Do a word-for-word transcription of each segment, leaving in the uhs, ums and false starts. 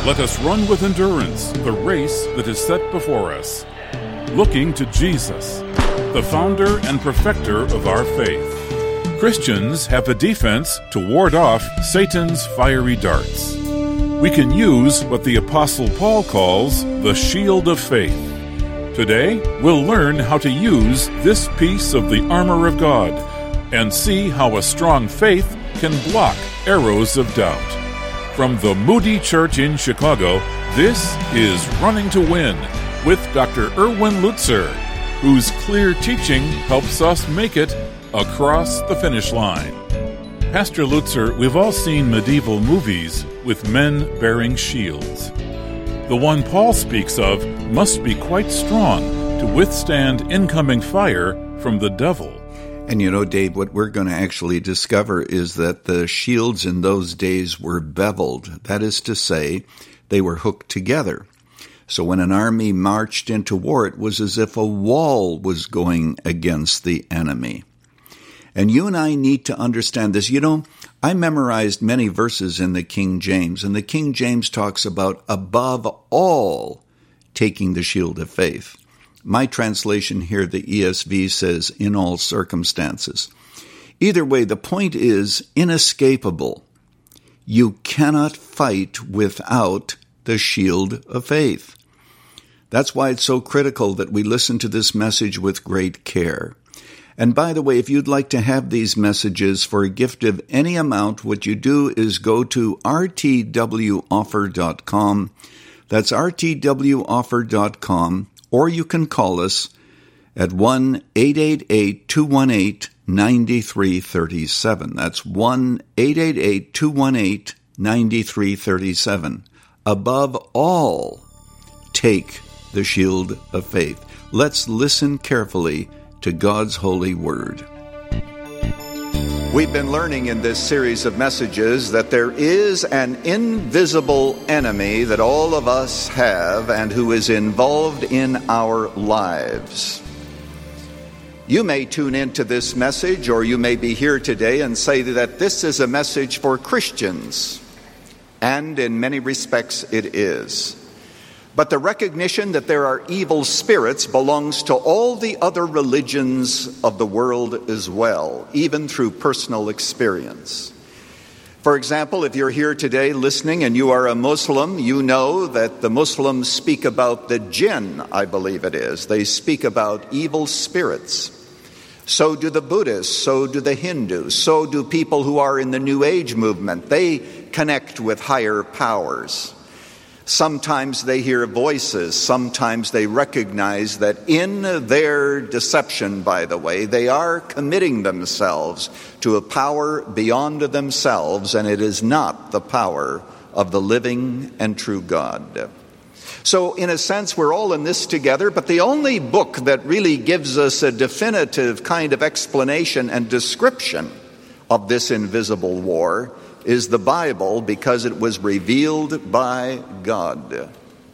Let us run with endurance the race that is set before us, looking to Jesus, the founder and perfecter of our faith. Christians have a defense to ward off Satan's fiery darts. We can use what the Apostle Paul calls the shield of faith. Today, we'll learn how to use this piece of the armor of God and see how a strong faith can block arrows of doubt. From the Moody Church in Chicago, this is Running to Win with Doctor Erwin Lutzer, whose clear teaching helps us make it across the finish line. Pastor Lutzer, we've all seen medieval movies with men bearing shields. The one Paul speaks of must be quite strong to withstand incoming fire from the devil. And you know, Dave, what we're going to actually discover is that the shields in those days were beveled. That is to say, they were hooked together. So when an army marched into war, it was as if a wall was going against the enemy. And you and I need to understand this. You know, I memorized many verses in the King James, and the King James talks about above all taking the shield of faith. My translation here, the E S V, says in all circumstances. Either way, the point is inescapable. You cannot fight without the shield of faith. That's why it's so critical that we listen to this message with great care. And by the way, if you'd like to have these messages for a gift of any amount, what you do is go to r t w offer dot com. That's r t w offer dot com. Or you can call us at one eight eight eight, two one eight, nine three three seven. That's one eight eight eight, two one eight, nine three three seven. Above all, take the shield of faith. Let's listen carefully to God's holy word. We've been learning in this series of messages that there is an invisible enemy that all of us have and who is involved in our lives. You may tune into this message, or you may be here today and say that this is a message for Christians, and in many respects it is. But the recognition that there are evil spirits belongs to all the other religions of the world as well, even through personal experience. For example, if you're here today listening and you are a Muslim, you know that the Muslims speak about the jinn, I believe it is. They speak about evil spirits. So do the Buddhists, so do the Hindus, so do people who are in the New Age movement. They connect with higher powers. Sometimes they hear voices. Sometimes they recognize that in their deception, by the way, they are committing themselves to a power beyond themselves, and it is not the power of the living and true God. So, in a sense, we're all in this together, but the only book that really gives us a definitive kind of explanation and description of this invisible war is the Bible, because it was revealed by God.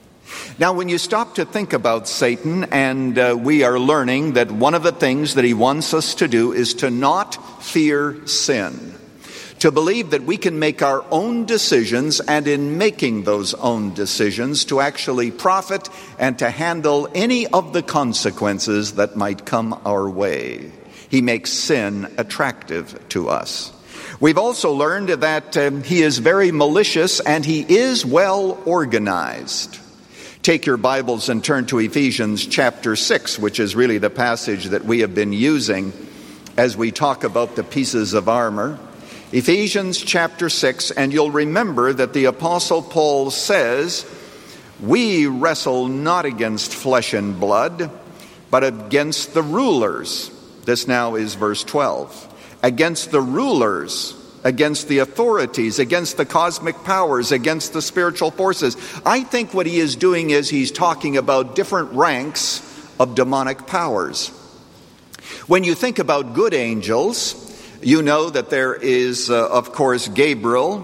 Now, when you stop to think about Satan, and uh, we are learning that one of the things that he wants us to do is to not fear sin, to believe that we can make our own decisions, and in making those own decisions, to actually profit and to handle any of the consequences that might come our way. He makes sin attractive to us. We've also learned that um, he is very malicious and he is well organized. Take your Bibles and turn to Ephesians chapter six, which is really the passage that we have been using as we talk about the pieces of armor. Ephesians chapter six, and you'll remember that the Apostle Paul says, "We wrestle not against flesh and blood, but against the rulers." This now is verse twelve. Against the rulers, against the authorities, against the cosmic powers, against the spiritual forces. I think what he is doing is he's talking about different ranks of demonic powers. When you think about good angels, you know that there is, uh, of course, Gabriel,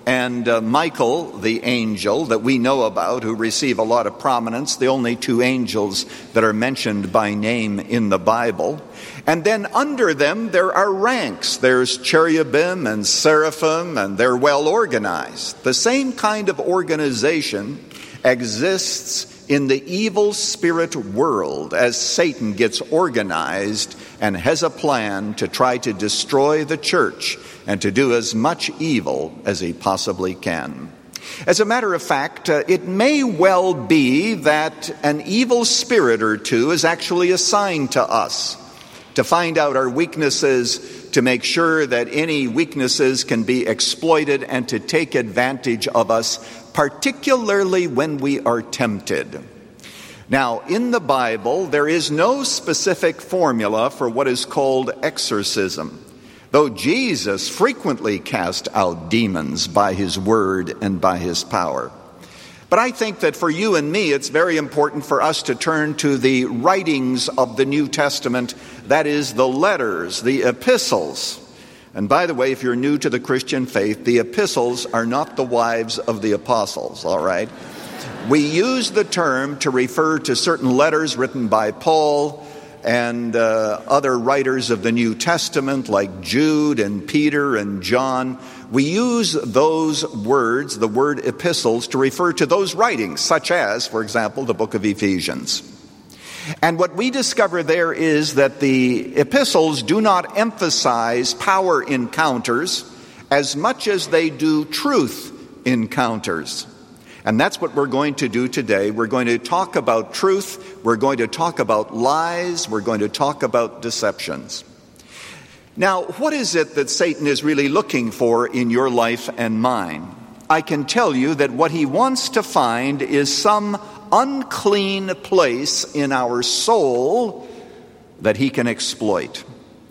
and uh, Michael, the angel that we know about, who receive a lot of prominence, the only two angels that are mentioned by name in the Bible. And then under them there are ranks. There's cherubim and seraphim, and they're well organized. The same kind of organization exists in the evil spirit world as Satan gets organized and has a plan to try to destroy the church and to do as much evil as he possibly can. As a matter of fact, uh, it may well be that an evil spirit or two is actually assigned to us to find out our weaknesses, to make sure that any weaknesses can be exploited, and to take advantage of us, particularly when we are tempted. Now, in the Bible, there is no specific formula for what is called exorcism, though Jesus frequently cast out demons by his word and by his power. But I think that for you and me, it's very important for us to turn to the writings of the New Testament, that is, the letters, the epistles. And by the way, if you're new to the Christian faith, the epistles are not the wives of the apostles, all right? We use the term to refer to certain letters written by Paul and uh, other writers of the New Testament like Jude and Peter and John. We use those words, the word epistles, to refer to those writings, such as, for example, the book of Ephesians. And what we discover there is that the epistles do not emphasize power encounters as much as they do truth encounters. And that's what we're going to do today. We're going to talk about truth. We're going to talk about lies. We're going to talk about deceptions. Now, what is it that Satan is really looking for in your life and mine? I can tell you that what he wants to find is some unclean place in our soul that he can exploit.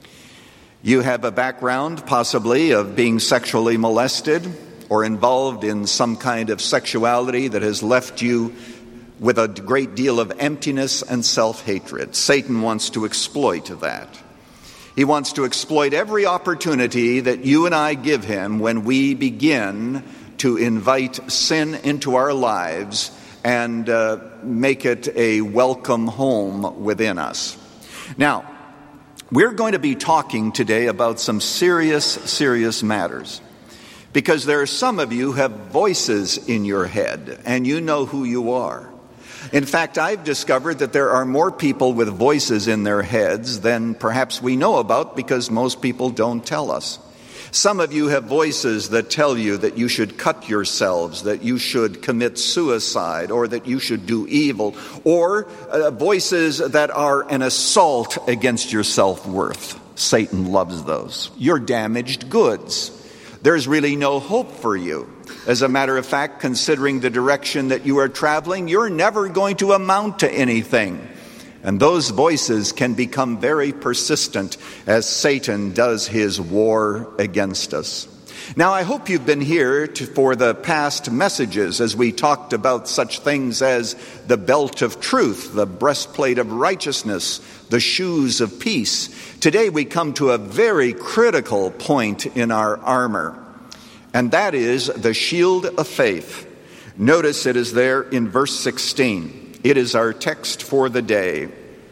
You have a background, possibly, of being sexually molested or involved in some kind of sexuality that has left you with a great deal of emptiness and self-hatred. Satan wants to exploit that. He wants to exploit every opportunity that you and I give him when we begin to invite sin into our lives and uh, make it a welcome home within us. Now, we're going to be talking today about some serious, serious matters. Because there are some of you who have voices in your head, and you know who you are. In fact, I've discovered that there are more people with voices in their heads than perhaps we know about, because most people don't tell us. Some of you have voices that tell you that you should cut yourselves, that you should commit suicide, or that you should do evil, or uh, voices that are an assault against your self-worth. Satan loves those. You're damaged goods. There's really no hope for you. As a matter of fact, considering the direction that you are traveling, you're never going to amount to anything. And those voices can become very persistent as Satan does his war against us. Now, I hope you've been here to, for the past messages as we talked about such things as the belt of truth, the breastplate of righteousness, the shoes of peace. Today we come to a very critical point in our armor, and that is the shield of faith. Notice it is there in verse sixteen. It is our text for the day.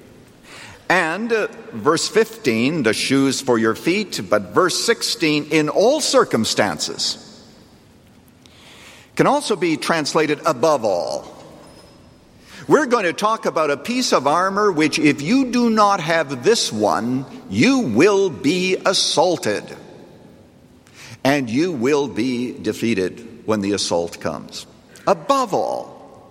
And uh, verse fifteen, the shoes for your feet, but verse sixteen, in all circumstances, can also be translated above all. We're going to talk about a piece of armor which, if you do not have this one, you will be assaulted. And you will be defeated when the assault comes. Above all,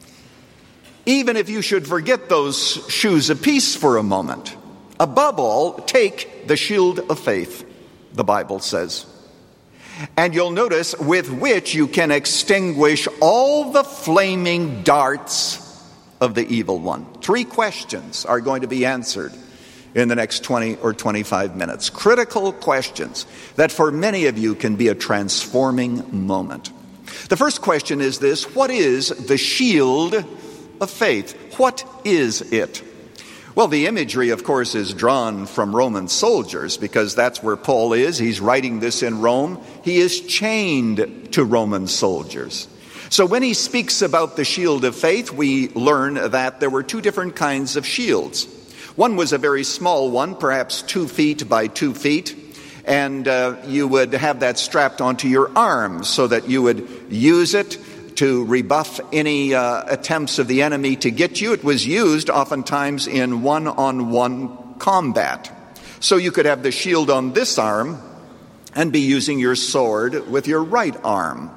even if you should forget those shoes of peace for a moment, above all, take the shield of faith, the Bible says. And you'll notice, with which you can extinguish all the flaming darts of the evil one. Three questions are going to be answered in the next twenty or twenty-five minutes. Critical questions that for many of you can be a transforming moment. The first question is this: what is the shield of faith? What is it? Well, the imagery, of course, is drawn from Roman soldiers because that's where Paul is. He's writing this in Rome. He is chained to Roman soldiers. So when he speaks about the shield of faith, we learn that there were two different kinds of shields. One was a very small one, perhaps two feet by two feet, and uh, you would have that strapped onto your arm so that you would use it to rebuff any uh, attempts of the enemy to get you. It was used oftentimes in one-on-one combat. So you could have the shield on this arm and be using your sword with your right arm.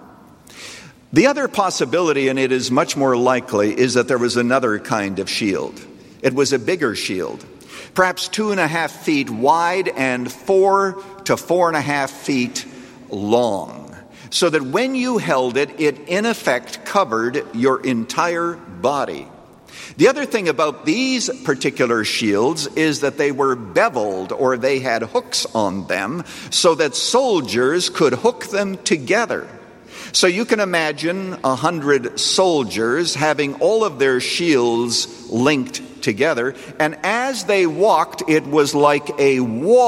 The other possibility, and it is much more likely, is that there was another kind of shield. It was a bigger shield, perhaps two and a half feet wide and four to four and a half feet long, so that when you held it, it in effect covered your entire body. The other thing about these particular shields is that they were beveled, or they had hooks on them, so that soldiers could hook them together. So you can imagine a hundred soldiers having all of their shields linked together, and as they walked, it was like a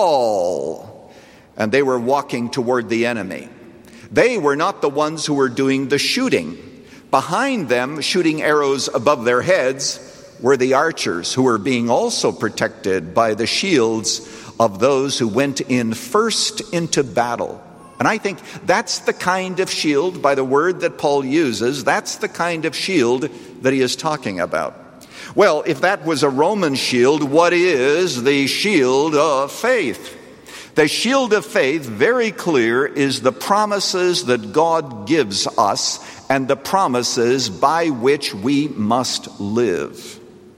wall, and they were walking toward the enemy. They were not the ones who were doing the shooting. Behind them, shooting arrows above their heads, were the archers, who were being also protected by the shields of those who went in first into battle. And I think that's the kind of shield, by the word that Paul uses, that's the kind of shield that he is talking about. Well, if that was a Roman shield, what is the shield of faith? The shield of faith, very clear, is the promises that God gives us and the promises by which we must live.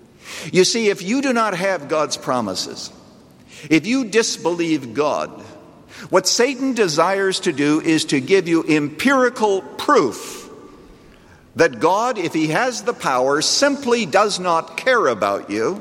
You see, if you do not have God's promises, if you disbelieve God, what Satan desires to do is to give you empirical proof that God, if he has the power, simply does not care about you.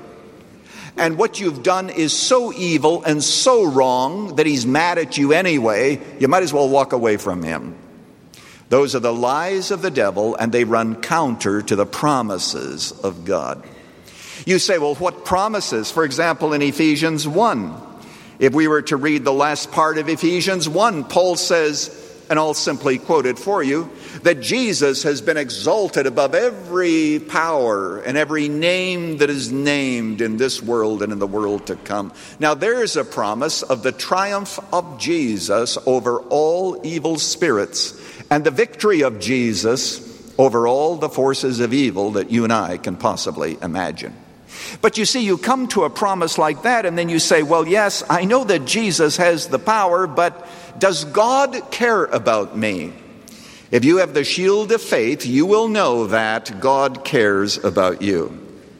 And what you've done is so evil and so wrong that he's mad at you anyway, you might as well walk away from him. Those are the lies of the devil, and they run counter to the promises of God. You say, well, what promises? For example, in Ephesians one, if we were to read the last part of Ephesians one, Paul says, and I'll simply quote it for you, that Jesus has been exalted above every power and every name that is named in this world and in the world to come. Now there is a promise of the triumph of Jesus over all evil spirits and the victory of Jesus over all the forces of evil that you and I can possibly imagine. But you see, you come to a promise like that and then you say, well, yes, I know that Jesus has the power, but does God care about me? If you have the shield of faith, you will know that God cares about you.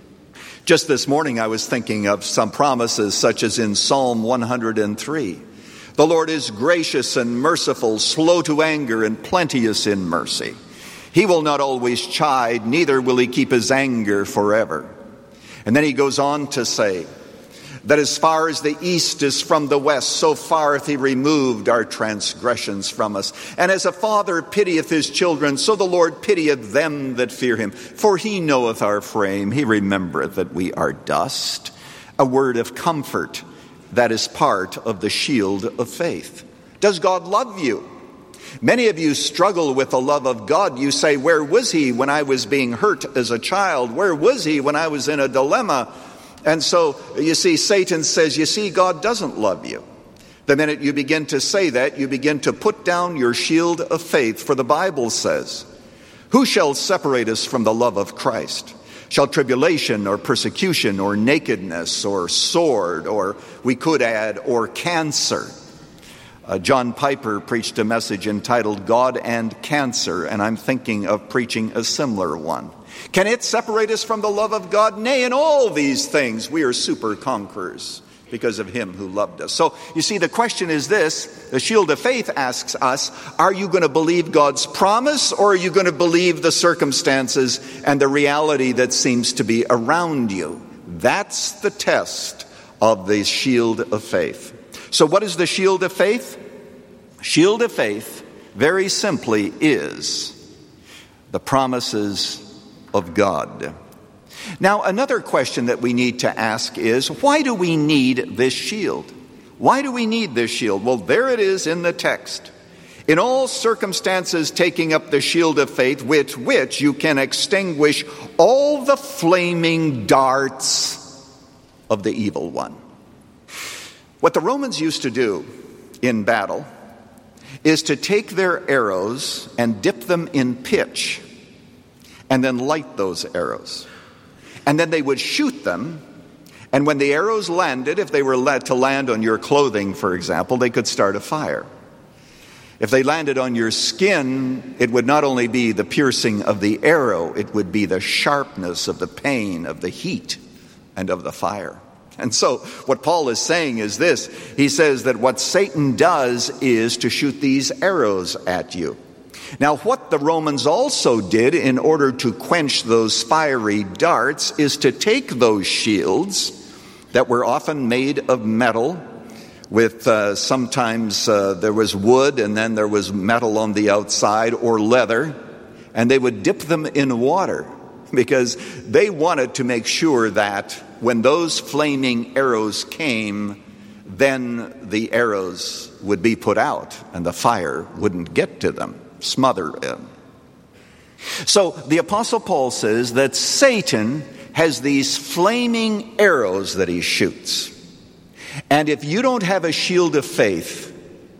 Just this morning I was thinking of some promises such as in Psalm one hundred three. The Lord is gracious and merciful, slow to anger and plenteous in mercy. He will not always chide, neither will he keep his anger forever. And then he goes on to say that as far as the east is from the west, so far hath he removed our transgressions from us. And as a father pitieth his children, so the Lord pitieth them that fear him. For he knoweth our frame, he remembereth that we are dust. A word of comfort that is part of the shield of faith. Does God love you? Many of you struggle with the love of God. You say, where was he when I was being hurt as a child? Where was he when I was in a dilemma? And so, you see, Satan says, you see, God doesn't love you. The minute you begin to say that, you begin to put down your shield of faith. For the Bible says, who shall separate us from the love of Christ? Shall tribulation or persecution or nakedness or sword, or we could add, or cancer? Uh, John Piper preached a message entitled God and Cancer, and I'm thinking of preaching a similar one. Can it separate us from the love of God? Nay, in all these things we are super conquerors because of him who loved us. So, you see, the question is this. The shield of faith asks us, are you going to believe God's promise, or are you going to believe the circumstances and the reality that seems to be around you? That's the test of the shield of faith. So what is the shield of faith? Shield of faith, very simply, is the promises of God. Now, another question that we need to ask is, why do we need this shield? Why do we need this shield? Well, there it is in the text. In all circumstances, taking up the shield of faith, with which you can extinguish all the flaming darts of the evil one. What the Romans used to do in battle is to take their arrows and dip them in pitch and then light those arrows. And then they would shoot them, and when the arrows landed, if they were led to land on your clothing, for example, they could start a fire. If they landed on your skin, it would not only be the piercing of the arrow, it would be the sharpness of the pain, of the heat, and of the fire. And so what Paul is saying is this. He says that what Satan does is to shoot these arrows at you. Now, what the Romans also did in order to quench those fiery darts is to take those shields that were often made of metal, with uh, sometimes uh, there was wood and then there was metal on the outside, or leather, and they would dip them in water because they wanted to make sure that when those flaming arrows came, then the arrows would be put out and the fire wouldn't get to them, smother them. So the Apostle Paul says that Satan has these flaming arrows that he shoots. And if you don't have a shield of faith,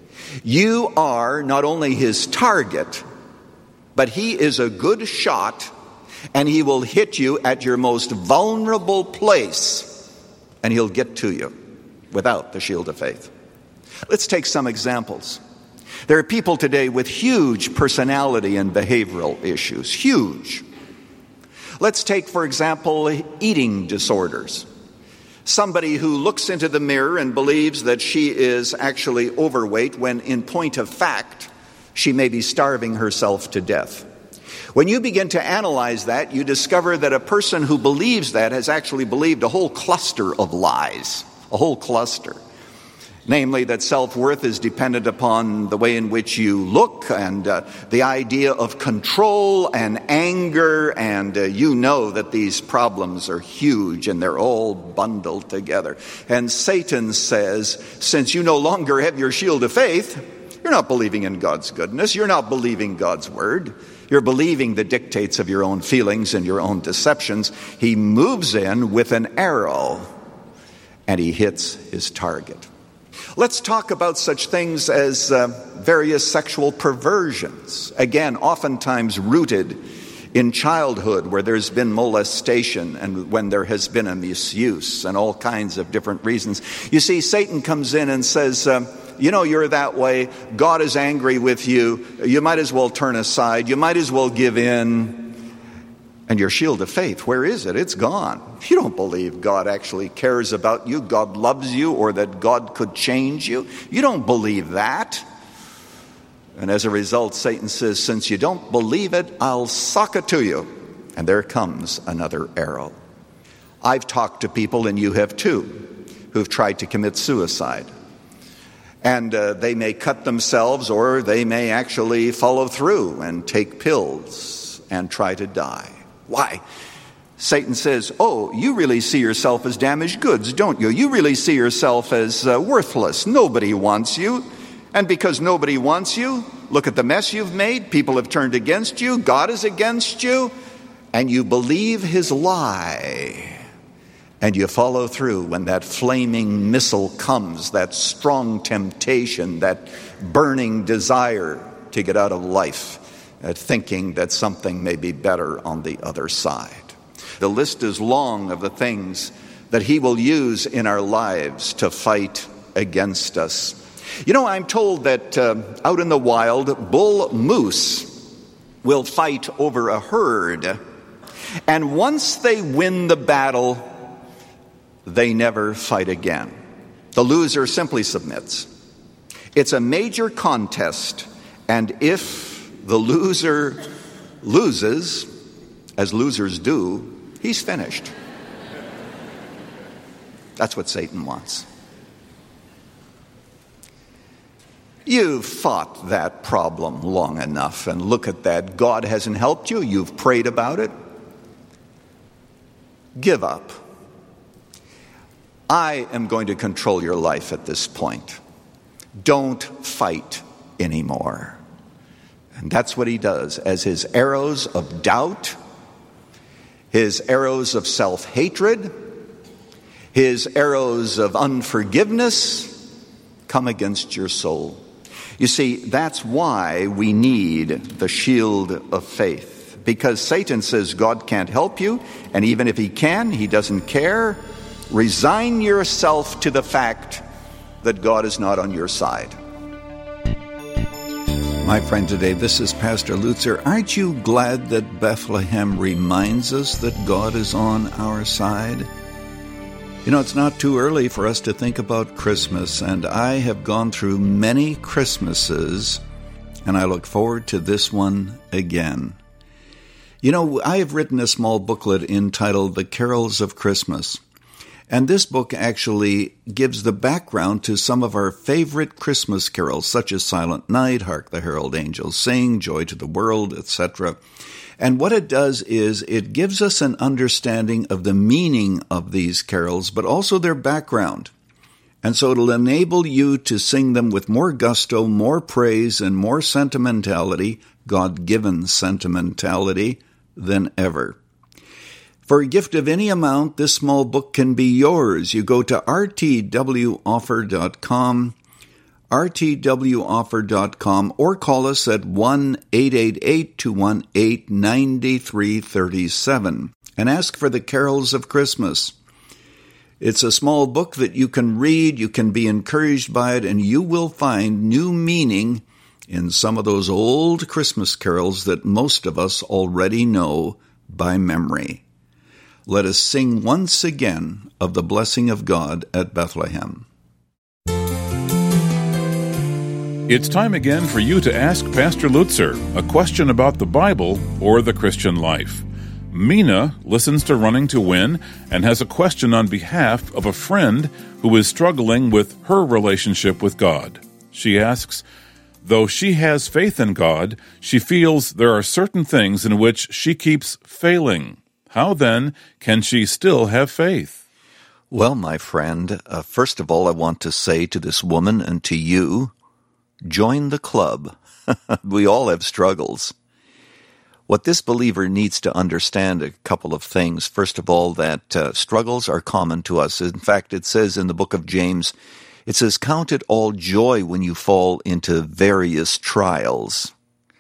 you are not only his target, but he is a good shot, and he will hit you at your most vulnerable place, and he'll get to you without the shield of faith. Let's take some examples. There are people today with huge personality and behavioral issues, huge. Let's take, for example, eating disorders. Somebody who looks into the mirror and believes that she is actually overweight when in point of fact, she may be starving herself to death. When you begin to analyze that, you discover that a person who believes that has actually believed a whole cluster of lies, a whole cluster. Namely, that self-worth is dependent upon the way in which you look, and uh, the idea of control and anger, and uh, you know that these problems are huge and they're all bundled together. And Satan says, since you no longer have your shield of faith, you're not believing in God's goodness, you're not believing God's word, you're believing the dictates of your own feelings and your own deceptions. He moves in with an arrow and he hits his target. Let's talk about such things as uh, various sexual perversions. Again, oftentimes rooted in childhood, where there's been molestation and when there has been a misuse and all kinds of different reasons. You see, Satan comes in and says, um, you know, you're that way. God is angry with you. You might as well turn aside. You might as well give in. And your shield of faith, where is it? It's gone. You don't believe God actually cares about you, God loves you, or that God could change you. You don't believe that. And as a result, Satan says, since you don't believe it, I'll sock it to you. And there comes another arrow. I've talked to people, and you have too, who've tried to commit suicide. And uh, they may cut themselves, or they may actually follow through and take pills and try to die. Why? Satan says, oh, you really see yourself as damaged goods, don't you? You really see yourself as uh, worthless. Nobody wants you. And because nobody wants you, look at the mess you've made. People have turned against you. God is against you. And you believe his lie. And you follow through when that flaming missile comes, that strong temptation, that burning desire to get out of life, at thinking that something may be better on the other side. The list is long of the things that he will use in our lives to fight against us. You know, I'm told that uh, out in the wild, bull moose will fight over a herd. And once they win the battle, they never fight again. The loser simply submits. It's a major contest, and if the loser loses, as losers do, he's finished. That's what Satan wants. You've fought that problem long enough, and look at that. God hasn't helped you. You've prayed about it. give up. I am going to control your life at this point. Don't fight anymore. And that's what he does as his arrows of doubt, his arrows of self-hatred, his arrows of unforgiveness come against your soul. You see, that's why we need the shield of faith. Because Satan says God can't help you, and even if he can, he doesn't care. Resign yourself to the fact that God is not on your side. My friend today, this is Pastor Lutzer. Aren't you glad that Bethlehem reminds us that God is on our side? You know, it's not too early for us to think about Christmas, and I have gone through many Christmases, and I look forward to this one again. You know, I have written a small booklet entitled The Carols of Christmas, and this book actually gives the background to some of our favorite Christmas carols, such as Silent Night, Hark the Herald Angels Sing, Joy to the World, et cetera. And what it does is it gives us an understanding of the meaning of these carols, but also their background. And so it'll enable you to sing them with more gusto, more praise, and more sentimentality, God-given sentimentality, than ever. For a gift of any amount, this small book can be yours. You go to r t w offer dot com, r t w offer dot com, or call us at one eight eight eight, two one eight, nine three three seven and ask for the Carols of Christmas. It's a small book that you can read, you can be encouraged by it, and you will find new meaning in some of those old Christmas carols that most of us already know by memory. Let us sing once again of the blessing of God at Bethlehem. It's time again for you to ask Pastor Lutzer a question about the Bible or the Christian life. Mina listens to Running to Win and has a question on behalf of a friend who is struggling with her relationship with God. She asks, though she has faith in God, she feels there are certain things in which she keeps failing. How then can she still have faith? Well, my friend, uh, first of all, I want to say to this woman and to you, join the club. We all have struggles. What this believer needs to understand a couple of things. First of all, that uh, struggles are common to us. In fact, it says in the book of James, it says, count it all joy when you fall into various trials.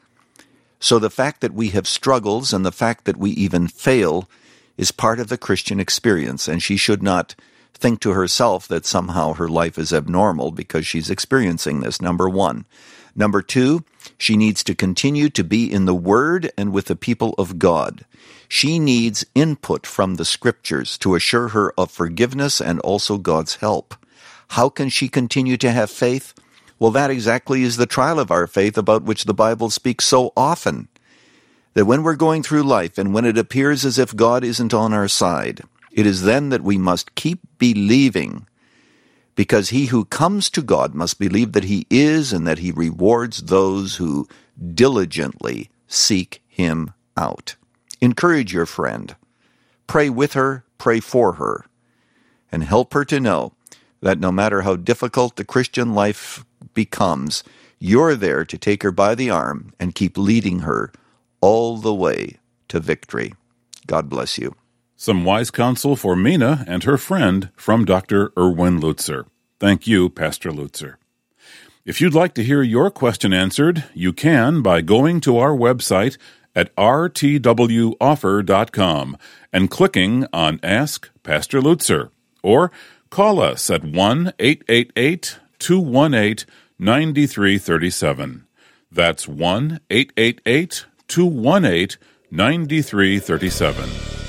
So the fact that we have struggles and the fact that we even fail is part of the Christian experience, and she should not think to herself that somehow her life is abnormal because she's experiencing this, number one. Number two, she needs to continue to be in the Word and with the people of God. She needs input from the Scriptures to assure her of forgiveness and also God's help. How can she continue to have faith? Well, that exactly is the trial of our faith about which the Bible speaks so often. That when we're going through life and when it appears as if God isn't on our side, it is then that we must keep believing, because he who comes to God must believe that he is and that he rewards those who diligently seek him out. Encourage your friend. Pray with her, pray for her, and help her to know that no matter how difficult the Christian life becomes, you're there to take her by the arm and keep leading her all the way to victory. God bless you. Some wise counsel for Mina and her friend from Doctor Erwin Lutzer. Thank you, Pastor Lutzer. If you'd like to hear your question answered, you can by going to our website at r t w offer dot com and clicking on Ask Pastor Lutzer, or call us at one eight eight eight, two one eight, nine three three seven. That's one eight eight eight, two one eight, nine three three seven.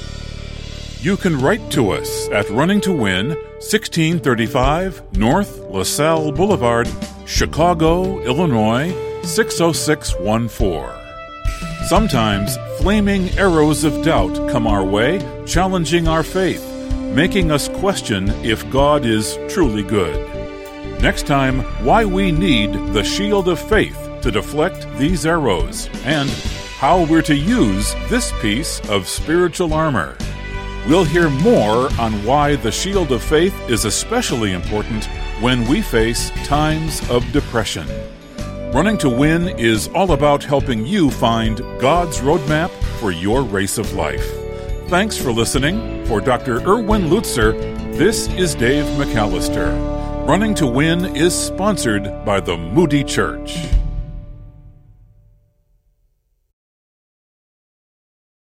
You can write to us at Running to Win, sixteen thirty-five North LaSalle Boulevard, Chicago, Illinois, six oh six one four. Sometimes flaming arrows of doubt come our way, challenging our faith, making us question if God is truly good. Next time, why we need the shield of faith to deflect these arrows, and how we're to use this piece of spiritual armor. We'll hear more on why the shield of faith is especially important when we face times of depression. Running to Win is all about helping you find God's roadmap for your race of life. Thanks for listening. For Doctor Erwin Lutzer, this is Dave McAllister. Running to Win is sponsored by the Moody Church.